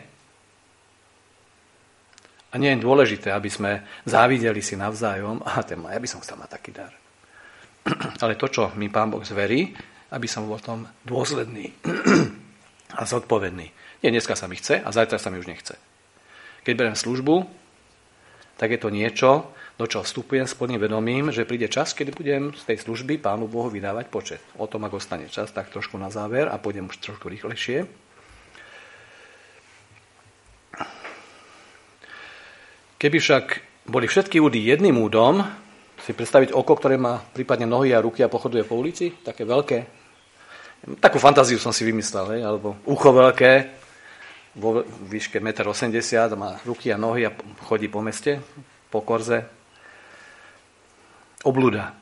A nie je dôležité, aby sme závideli si navzájom, aha, ten má, ja by som chcel mať taký dar. Ale to, čo mi Pán Boh zverí, aby som bol v tom dôsledný a zodpovedný. Nie, dneska sa mi chce a zajtra sa mi už nechce. Keď beriem službu, tak je to niečo, do čoho vstupujem s plným vedomím, že príde čas, kedy budem z tej služby Pánu Bohu vydávať počet. O tom, ak ostane čas, tak trošku na záver a pôjdem už trošku rýchlejšie. Keby však boli všetky údy jedným údom, si predstaviť oko, ktoré má prípadne nohy a ruky a pochoduje po ulici, také veľké. Takú fantáziu som si vymyslel, hej? Alebo ucho veľké, vo výške jeden osemdesiat metra, má ruky a nohy a chodí po meste, po korze. Obluda.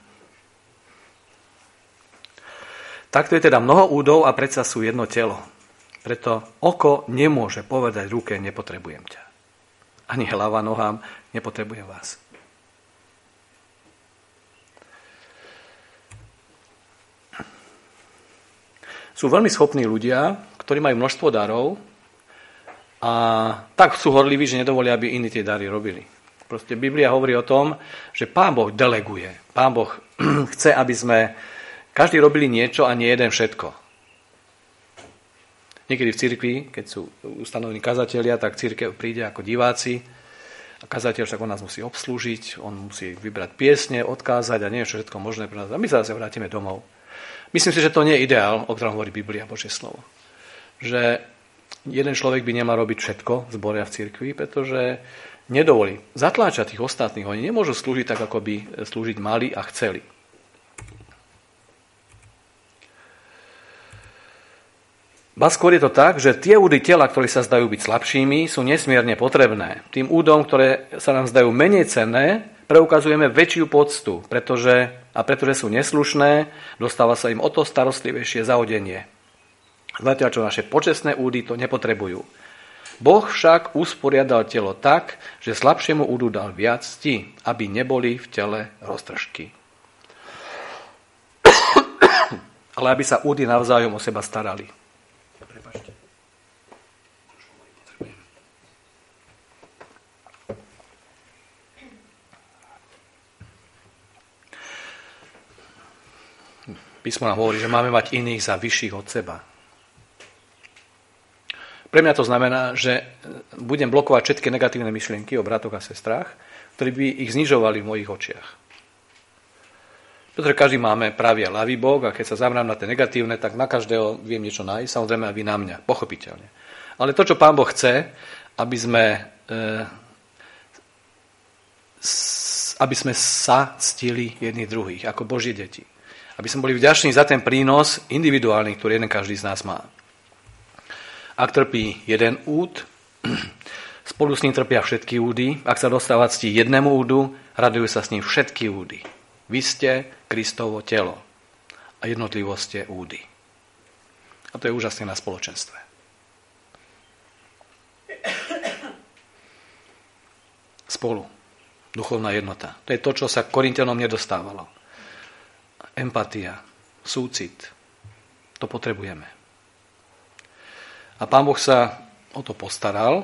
Takto je teda mnoho údov a predsa sú jedno telo. Preto oko nemôže povedať ruke, nepotrebujem ťa. Ani hlava nohám, nepotrebujem vás. Sú veľmi schopní ľudia, ktorí majú množstvo darov, a tak sú horliví, že nedovolia, aby iní tie dary robili. Proste Biblia hovorí o tom, že Pán Boh deleguje. Pán Boh chce, aby sme každý robili niečo a nie jeden všetko. Niekedy v cirkvi, keď sú ustanovení kazatelia, tak cirkev príde ako diváci a kazateľ však on nás musí obslúžiť, on musí vybrať piesne, odkázať a nie je všetko možné pre nás. A my sa zase vrátime domov. Myslím si, že to nie je ideál, o ktorom hovorí Biblia, Božie slovo. Že jeden človek by nemal robiť všetko v zbore a v cirkvi, pretože nedovolí zatláčať tých ostatných. Oni nemôžu slúžiť tak, ako by slúžiť mali a chceli. Ba skôr je to tak, že tie údy tela, ktoré sa zdajú byť slabšími, sú nesmierne potrebné. Tým údom, ktoré sa nám zdajú menej cenné, preukazujeme väčšiu poctu, pretože, a pretože sú neslušné, dostáva sa im o to starostlivejšie zaodenie. Zatiaľ, čo naše počestné údy to nepotrebujú. Boh však usporiadal telo tak, že slabšiemu údu dal viac cti, aby neboli v tele roztržky. Ale aby sa údy navzájom o seba starali. Prepáčte. Písmo nám hovorí, že máme mať iných za vyšších od seba. Pre mňa to znamená, že budem blokovať všetky negatívne myšlienky o bratoch a sestrách, ktorí by ich znižovali v mojich očiach. Pretože každý máme pravý a ľavý bok a keď sa zamerám na tie negatívne, tak na každého viem niečo nájsť, samozrejme aj vy na mňa, pochopiteľne. Ale to, čo Pán Boh chce, aby sme, e, s, aby sme sa ctili jedni druhých, ako Boží deti. Aby sme boli vďační za ten prínos individuálny, ktorý jeden každý z nás má. Ak trpí jeden úd, spolu s ním trpia všetky údy. Ak sa dostáva cti jednému údu, radujú sa s ním všetky údy. Vy ste Kristovo telo a jednotlivo ste údy. A to je úžasné na spoločenstve. Spolu. Duchovná jednota. To je to, čo sa Korinťanom nedostávalo. Empatia, súcit. To potrebujeme. A Pán Boh sa o to postaral.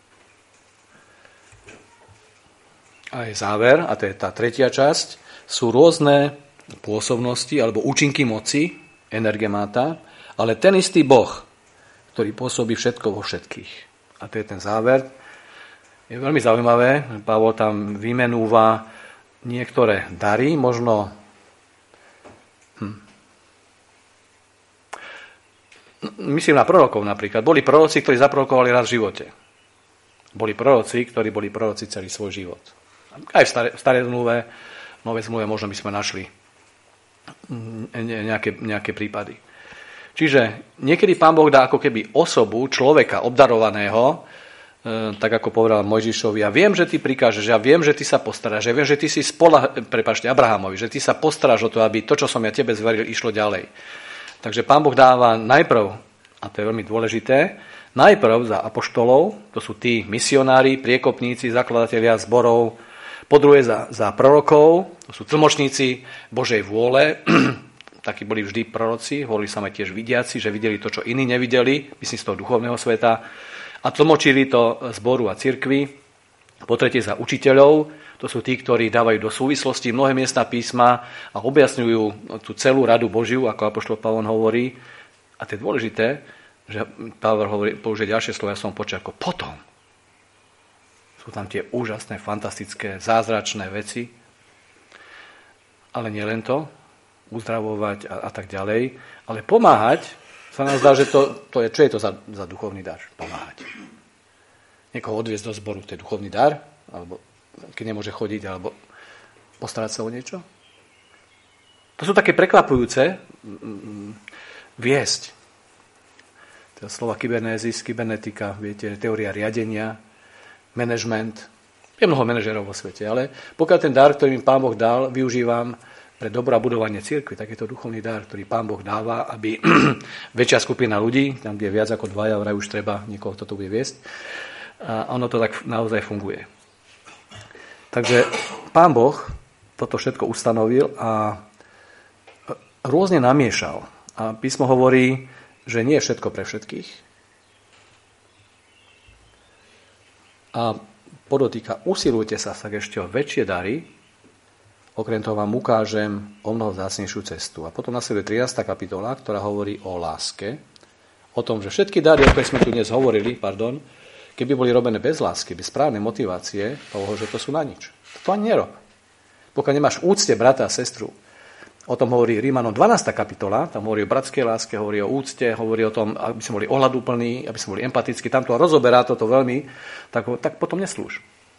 A je záver, a to je tá tretia časť, sú rôzne pôsobnosti alebo účinky moci, energemáta, ale ten istý Boh, ktorý pôsobí všetko vo všetkých. A to je ten záver. Je veľmi zaujímavé, Pavol tam vymenúva niektoré dary, možno hm. myslím na prorokov napríklad. Boli proroci, ktorí zaprorokovali raz v živote. Boli proroci, ktorí boli proroci celý svoj život. Aj v starej, v starej zmluve, v novej zmluve možno by sme našli nejaké, nejaké prípady. Čiže niekedy Pán Boh dá ako keby osobu, človeka obdarovaného, e, tak ako povedal Mojžišovi, ja viem, že ty prikážeš, ja viem, že ty sa postaráš, ja viem, že ty si spolah, prepáčte, Abrahamovi, že ty sa postaráš o to, aby to, čo som ja tebe zveril, išlo ďalej. Takže Pán Boh dáva najprv, a to je veľmi dôležité, najprv za apoštolov, to sú tí misionári, priekopníci, zakladatelia zborov, po druhé za, za prorokov, to sú tlmočníci Božej vôle, takí boli vždy proroci, hovorili sa aj tiež vidiaci, že videli to, čo iní nevideli, myslím z toho duchovného sveta, a tlmočili to zboru a cirkvi. Po tretie za učiteľov, to sú tí, ktorí dávajú do súvislosti mnohé miesta písma a objasňujú tú celú radu Božiu, ako apoštol Pavol hovorí. A to je dôležité, že Pavol hovorí, použije ďalšie slovo, ja som počul ako potom. Sú tam tie úžasné, fantastické, zázračné veci. Ale nie len to, uzdravovať a, a tak ďalej, ale pomáhať, sa nám zdá, že to, to je, čo je to za, za duchovný dar? Pomáhať. Niekoho odviesť do zboru, to je duchovný dar, alebo keď nemôže chodiť, alebo postarať sa o niečo. To sú také prekvapujúce mm, viesť. To je slova kybernézis, kybernetika, viete, teória riadenia, management. Je mnoho manažerov vo svete, ale pokiaľ ten dar, ktorý mi Pán Boh dal, využívam pre dobro a budovanie cirkvi, tak je to duchovný dar, ktorý Pán Boh dáva, aby väčšia skupina ľudí, tam, kde je viac ako dvaja, vraj už treba niekoho, kto to bude viesť, a ono to tak naozaj funguje. Takže Pán Boh toto všetko ustanovil a rôzne namiešal. A písmo hovorí, že nie je všetko pre všetkých. A podotýka, usilujte sa tak ešte o väčšie dary, okrem toho vám ukážem o mnoho vzácnejšiu cestu. A potom nasleduje trinásta kapitola, ktorá hovorí o láske, o tom, že všetky dary, o ktorých sme tu dnes hovorili, pardon, keby boli robené bez lásky, bez správnej motivácie, toho, že to sú na nič. To ani nerob. Pokiaľ nemáš úcte brata a sestru, o tom hovorí Rímanom dvanásta kapitola, tam hovorí o bratskej láske, hovorí o úcte, hovorí o tom, aby sme boli ohľaduplní, aby sme boli empatickí, tam to rozoberá toto veľmi, tak, tak potom neslúž.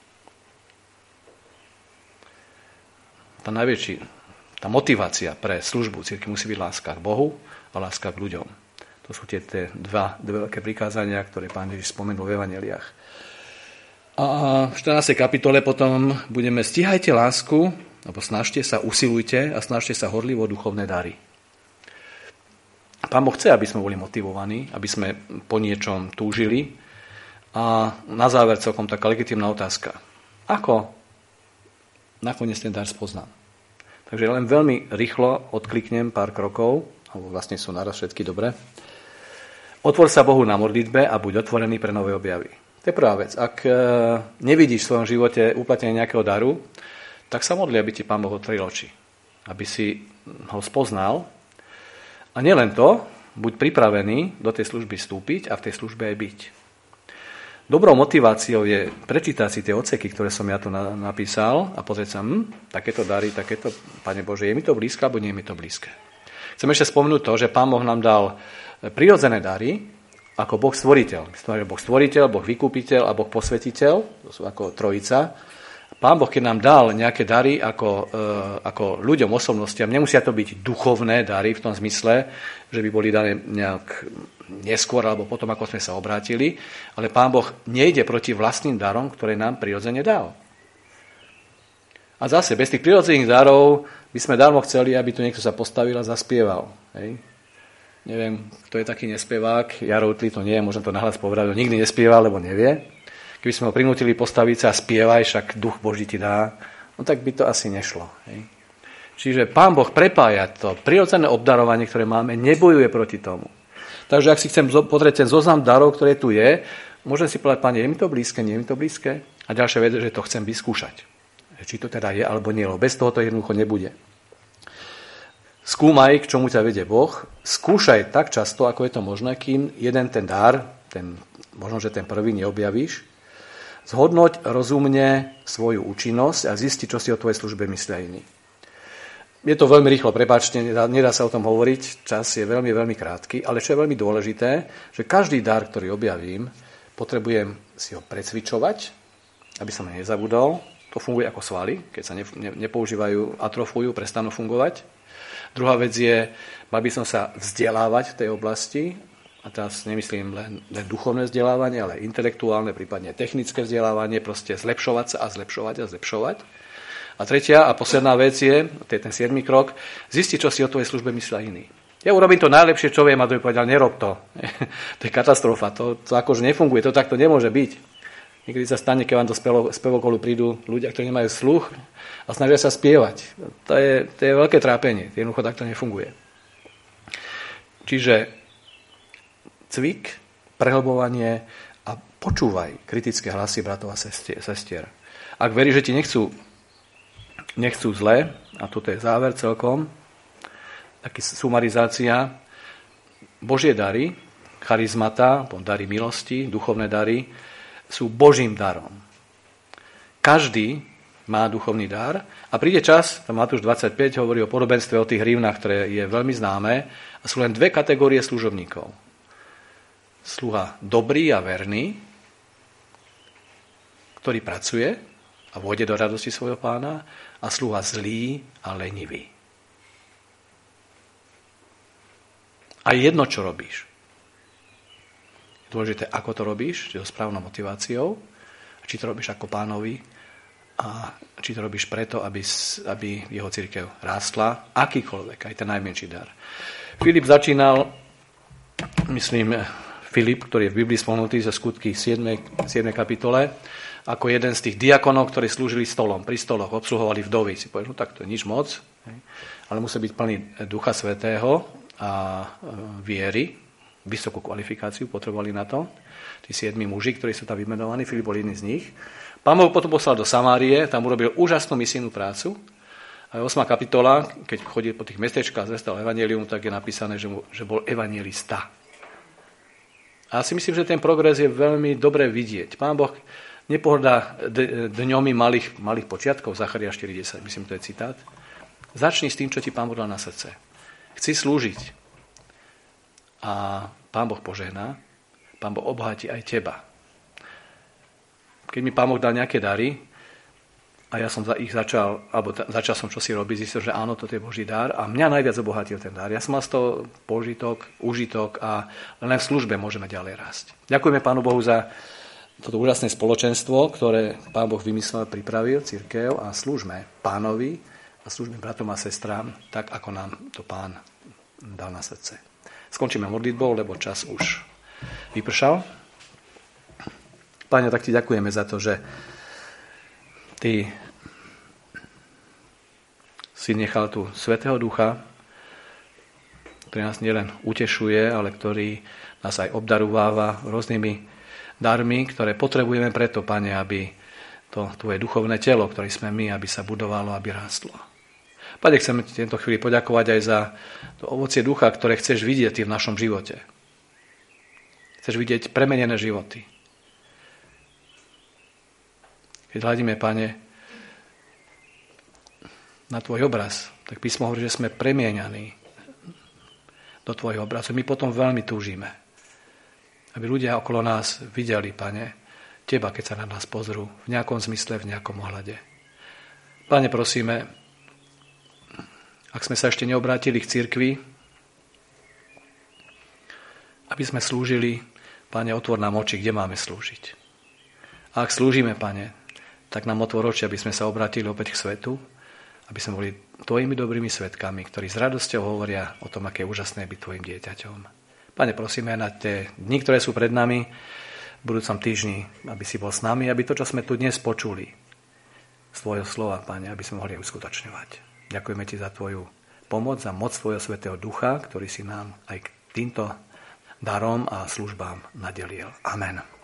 Tá najväčší, tá motivácia pre službu cirkvi musí byť láska k Bohu a láska k ľuďom. To sú tie, tie dva, dve veľké prikázania, ktoré Pán Ježiš spomenul v evanjeliách. A v štrnástej kapitole potom budeme stíhajte lásku, alebo snažte sa, usilujte a snažte sa horlivo duchovné dary. Pán Boh chce, aby sme boli motivovaní, aby sme po niečom túžili. A na záver celkom taká legitímna otázka. Ako nakoniec ten dar spoznám? Takže len veľmi rýchlo odkliknem pár krokov, alebo vlastne sú naraz všetky dobré. Otvor sa Bohu na modlitbe a buď otvorený pre nové objavy. To je prvá vec. Ak nevidíš v svojom živote uplatnenie nejakého daru, tak sa modli, aby ti Pán Boh otvoril oči. Aby si ho spoznal. A nielen to, buď pripravený do tej služby vstúpiť a v tej službe aj byť. Dobrou motiváciou je prečítať si tie odseky, ktoré som ja tu na, napísal a pozrieť sa, hm, takéto dary, takéto, Pane Bože, je mi to blízke, alebo nie je mi to blízke. Chcem ešte spomenúť to, že Pán Boh nám dal prirodzené dary ako Boh stvoriteľ. Myslím, že Boh stvoriteľ, Boh vykupiteľ a Boh posvetiteľ, to sú ako trojica. Pán Boh, keď nám dal nejaké dary ako, e, ako ľuďom, osobnostiam, nemusia to byť duchovné dary v tom zmysle, že by boli dané nejak neskôr alebo potom, ako sme sa obrátili, ale Pán Boh nejde proti vlastným darom, ktoré nám prirodzene dal. A zase, bez tých prirodzených darov by sme dávno chceli, aby tu niekto sa postavil a zaspieval. Hej? Neviem, kto je taký nespevák, Jaro Utli to nie je, môžem to nahlas povedať, on nikdy nespieval, lebo nevie. Keby sme ho prinútili postaviť sa a spievaj, však duch Boží ti dá, no tak by to asi nešlo. Hej? Čiže Pán Boh prepája to prirodzené obdarovanie, ktoré máme, nebojuje proti tomu. Takže ak si chcem pozrieť ten zoznam darov, ktoré tu je, môžem si povedať, Pane, je mi to blízke, nie je mi to blízke? A ďalšia vec, že to chcem vyskúšať. Či to teda je, alebo nie, lebo bez toho to jednoducho nebude. Skúmaj, k čomu ťa vedie Boh, skúšaj tak často, ako je to možné, kým jeden ten dar, ten, možno, že ten prvý neobjavíš, zhodnoť rozumne svoju účinnosť a zistiť, čo si o tvojej službe myslia iní. Je to veľmi rýchlo, prepáčte, nedá, nedá sa o tom hovoriť, čas je veľmi, veľmi krátky, ale čo je veľmi dôležité, že každý dar, ktorý objavím, potrebujem si ho precvičovať, aby som ho nezabudol. To funguje ako svaly, keď sa ne, ne, nepoužívajú, atrofujú, prestanú fungovať. Druhá vec je, mal by som sa vzdelávať v tej oblasti, a teraz nemyslím len, len duchovné vzdelávanie, ale intelektuálne, prípadne technické vzdelávanie, proste zlepšovať sa a zlepšovať a zlepšovať. A tretia a posledná vec je, to je ten siedmy krok, zistiť, čo si o tvojej službe myslia iní. Ja urobím to najlepšie, čo viem, a to by povedal, nerob to. To je katastrofa, to, to akože nefunguje, to takto nemôže byť. Niekedy sa stane, keď vám do spevokolu prídu ľudia, ktorí nemajú sluch a snažia sa spievať. To je, to je veľké trápenie, to jednoducho takto nefunguje. Čiže cvik, prehlbovanie a počúvaj kritické hlasy bratov a sestier. Ak veríš, že ti nechcú, nechcú zle, a toto je záver celkom, taký sumarizácia, Božie dary, charizmata, dary milosti, duchovné dary, sú Božím darom. Každý má duchovný dar a príde čas, to Matúš dvadsaťpäť hovorí o podobenstve o tých hrivnách, ktoré je veľmi známe, a sú len dve kategórie služobníkov. Sluha dobrý a verný, ktorý pracuje a vôjde do radosti svojho pána, a sluha zlý a lenivý. A jedno, čo robíš. Je dôležité, ako to robíš, či to správnou motiváciou, či to robíš ako pánovi a či to robíš preto, aby, aby jeho cirkev rástla, akýkoľvek, aj ten najmenší dar. Filip začínal, myslím, Filip, ktorý je v Biblii spomenutý zo Skutky siedmej kapitole, ako jeden z tých diakonov, ktorí slúžili stolom, pri stoloch, obsluhovali vdovy. Si povedal, no tak to je nič moc, ale musí byť plný Ducha Svätého a viery, vysokú kvalifikáciu potrebovali na to. Tí siedmi muži, ktorí sú tam vymenovaní, Filip bol jedný z nich. Pán Boh potom poslal do Samárie, tam urobil úžasnú misijnú prácu. A ôsma kapitola, keď chodil po tých mestečkách a zvestal evanjelium, tak je napísané, že, mu, že bol evanjelista. A ja si myslím, že ten progres je veľmi dobre vidieť. Pán Boh nepohrdá dňomi malých, malých počiatkov, Zachariáš štyri desať, myslím, to je citát. Začni s tým, čo ti Pán Boh dal na srdce. Chci slúžiť. A Pán Boh požehná, Pán Boh obohatí aj teba. Keď mi Pán Boh dal nejaké dary a ja som ich začal, alebo začal som čosi robiť, zistil, že áno, toto je Boží dar a mňa najviac obohatil ten dar. Ja som mal z toho požitok, užitok a len v službe môžeme ďalej rásť. Ďakujeme Pánu Bohu za toto úžasné spoločenstvo, ktoré Pán Boh vymyslel, pripravil, cirkev, a slúžme Pánovi a slúžme bratom a sestrám tak, ako nám to Pán dal na srdce. Skončíme modlitbou, lebo čas už vypršal. Páne, tak ti ďakujeme za to, že ty si nechal tu Svätého Ducha, ktorý nás nielen utešuje, ale ktorý nás aj obdarováva rôznymi darmi, ktoré potrebujeme preto, Pane, aby to tvoje duchovné telo, ktoré sme my, aby sa budovalo, aby rástlo. Pane, chceme ti tento chvíli poďakovať aj za to ovocie ducha, ktoré chceš vidieť ty v našom živote. Chceš vidieť premenené životy. Keď hľadíme, Pane, na tvoj obraz, tak písmo hovorí, že sme premieňaní do tvojho obrazu. My potom veľmi túžime, aby ľudia okolo nás videli, Pane, teba, keď sa na nás pozrú, v nejakom zmysle, v nejakom ohľade. Pane, prosíme, ak sme sa ešte neobrátili k cirkvi, aby sme slúžili, Pane, otvor nám oči, kde máme slúžiť. A ak slúžime, Pane, tak nám otvor oči, aby sme sa obrátili opäť k svetu, aby sme boli tvojimi dobrými svedkami, ktorí s radosťou hovoria o tom, aké je úžasné byť tvojim dieťaťom. Pane, prosíme na tie dni, ktoré sú pred nami, v budúcom týždni, aby si bol s nami, aby to, čo sme tu dnes počuli, z tvojho slova, Pane, aby sme mohli uskutočňovať. Ďakujeme ti za tvoju pomoc, za moc tvojho svätého ducha, ktorý si nám aj k týmto darom a službám nadelil. Amen.